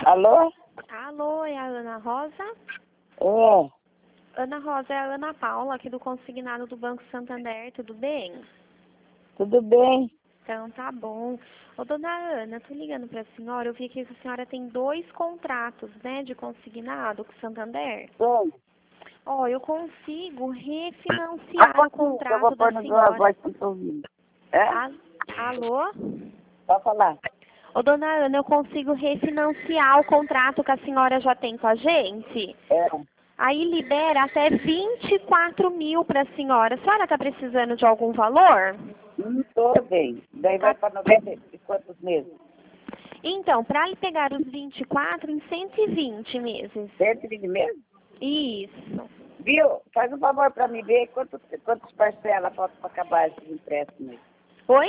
Alô? Alô, é a Ana Rosa? É, Ana Rosa, é a Ana Paula, aqui do consignado do Banco Santander, tudo bem? tudo bem? Então tá bom. Ô, dona Ana, tô ligando pra senhora, eu vi que a senhora tem 2 contratos, né, de consignado com o Santander. Bem, Ó, eu consigo refinanciar o eu vou contrato da pôr no a senhora. voz que eu tô ouvindo. É? Alô? Pode falar. Ô, dona Ana, eu consigo refinanciar o contrato que a senhora já tem com a gente? É, Aí libera até 24 mil para a senhora. A senhora está precisando de algum valor? não tô bem. Daí Tá. vai para 90 e quantos meses? Então, para ele pegar os 24 em 120 meses. 120 meses? Isso. Viu? Faz um favor para me ver quantas parcelas faltam para acabar esses empréstimos. Oi?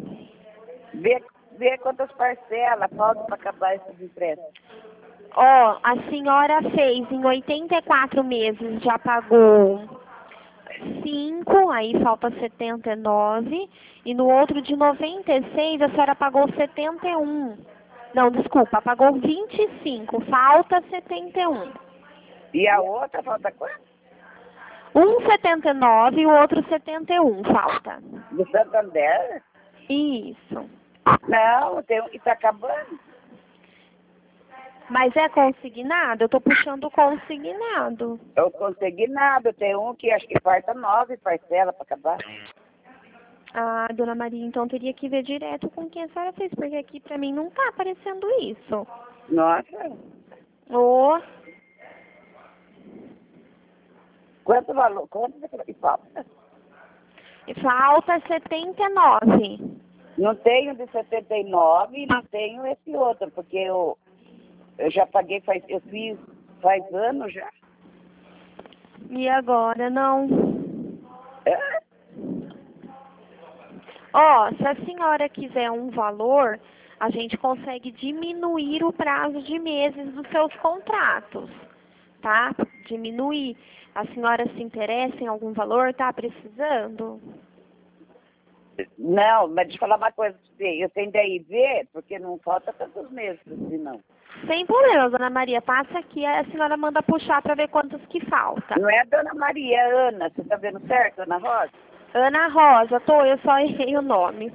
Vê quantas parcelas faltam para acabar esses empréstimos. Ó, a senhora fez em 84 meses, já pagou 5, aí falta 79. E no outro de 96, a senhora pagou 71. Não, desculpa, pagou 25, falta 71. E a outra falta quanto? Um 79 e o outro 71, falta. Do Santander? Isso. Não, tem um que está acabando. Mas é consignado? Eu tô puxando o consignado. Eu consegui nada, tem um que acho que falta 9 parcelas para acabar. Ah, dona Maria, então teria que ver direto com quem a senhora fez, porque aqui pra mim não tá aparecendo isso. Nossa, Ô, quanto valor? Quanto que falta? falta 79. Não tenho de 79 e não tenho esse outro, porque eu já paguei, eu fiz faz anos já. E agora, não? É? Ó, se a senhora quiser um valor, a gente consegue diminuir o prazo de meses dos seus contratos, tá? Diminuir. A senhora se interessa em algum valor? Tá precisando? Não, mas deixa eu falar uma coisa pra você. Eu tenho daí ver, porque não falta tantos meses assim, não. Sem problema, dona Maria. Passa aqui, a senhora manda puxar para ver quantos que falta. Não é a Dona Maria, é a Ana. Você tá vendo certo, Ana Rosa? Ana Rosa, eu só errei o nome.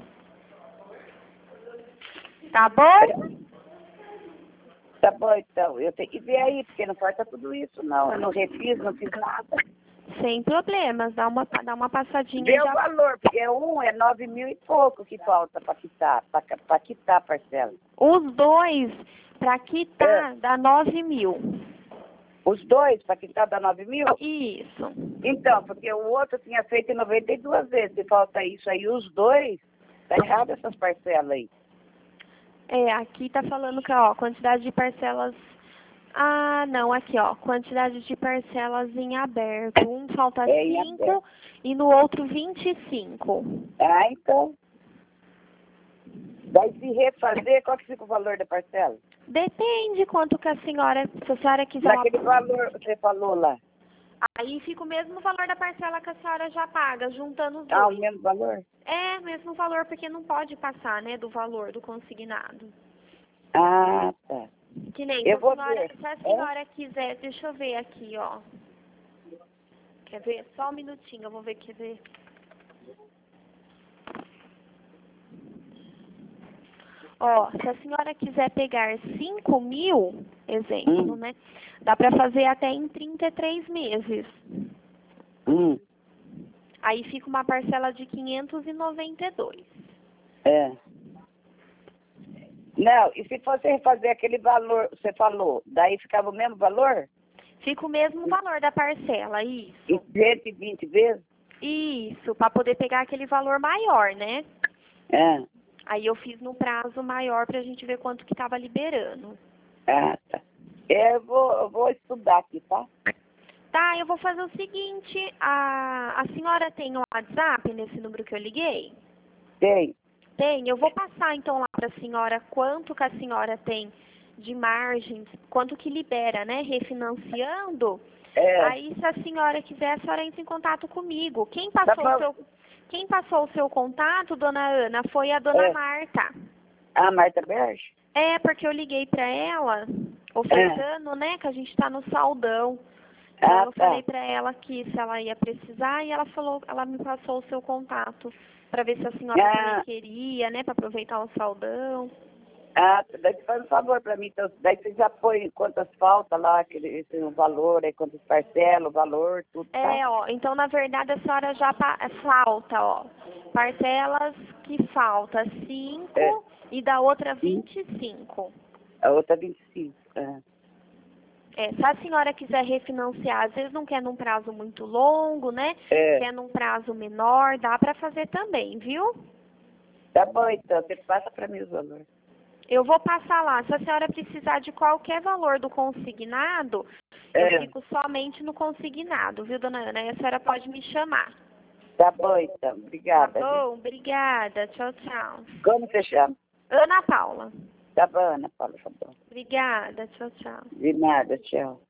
Tá bom? Tá bom, então. Eu tenho que ver aí, porque não falta tudo isso, não. Eu não refiz, não fiz nada. Sem problemas, dá uma passadinha Vê e o já. valor, porque um é 9 mil e pouco que falta para quitar a parcela. Os dois, para quitar, dá 9 mil. Os dois, para quitar dá 9 mil? Isso. Então, porque o outro tinha feito em 92 vezes. Se falta isso aí, os dois, tá errado essas parcelas aí. É, aqui tá falando que, ó, quantidade de parcelas. Ah, não, aqui, ó, quantidade de parcelas em aberto. Um falta É, em 5 aberto. e no outro 25. Ah, então. Daí se refazer, qual que fica o valor da parcela? Depende quanto que se a senhora quiser Naquele valor que você falou lá. Aí fica o mesmo valor da parcela que a senhora já paga, juntando os Ah, o dois. mesmo valor? É, mesmo valor, porque não pode passar, né, do valor do consignado. Ah, tá. Que nem, Eu vou ver. se a senhora quiser, deixa eu ver aqui, ó. Quer ver? Só um minutinho, eu vou ver, quer ver. Ó, se a senhora quiser pegar 5 mil, exemplo, né? Dá pra fazer até em 33 meses. Aí fica uma parcela de 592. É. Não, e se fosse refazer aquele valor, você falou, daí ficava o mesmo valor? Fica o mesmo valor da parcela, isso. Em 120 vezes? Isso, para poder pegar aquele valor maior, né? É. Aí eu fiz no prazo maior pra gente ver quanto que tava liberando. Ah, tá. Eu vou estudar aqui, tá? Tá, eu vou fazer o seguinte, a senhora tem o WhatsApp nesse número que eu liguei? Tem. Tem, eu vou passar então lá pra senhora quanto que a senhora tem de margens, quanto que libera, né, refinanciando. É. Aí se a senhora quiser, a senhora entra em contato comigo. Quem Tá passou o seu contato, dona Ana, foi a dona Marta. A Marta Berge? É, porque eu liguei pra ela, ofertando, né, que a gente tá no saldão. Então eu falei pra ela que se ela ia precisar e ela falou, ela me passou o seu contato pra ver se a senhora também queria, né, pra aproveitar o saldão. Daí você faz um favor para mim, então, daí você já põe quantas faltas lá, o valor, aí quantas parcelas, o valor, tudo, tá? Ó, então na verdade a senhora já falta, ó, parcelas que falta 5 e da outra 25. A outra 25, Se a senhora quiser refinanciar, às vezes não quer num prazo muito longo, né? Quer num prazo menor, dá pra fazer também, viu? Tá bom, então, você passa para mim os valores. Eu vou passar lá. Se a senhora precisar de qualquer valor do consignado, eu fico somente no consignado, viu, dona Ana? E a senhora pode me chamar. Tá bom, então. Obrigada. Tá bom? Obrigada. Tchau, tchau. Como você chama? Ana Paula. Tá bom, Ana Paula, tá bom. Obrigada. Tchau, tchau. De nada, tchau.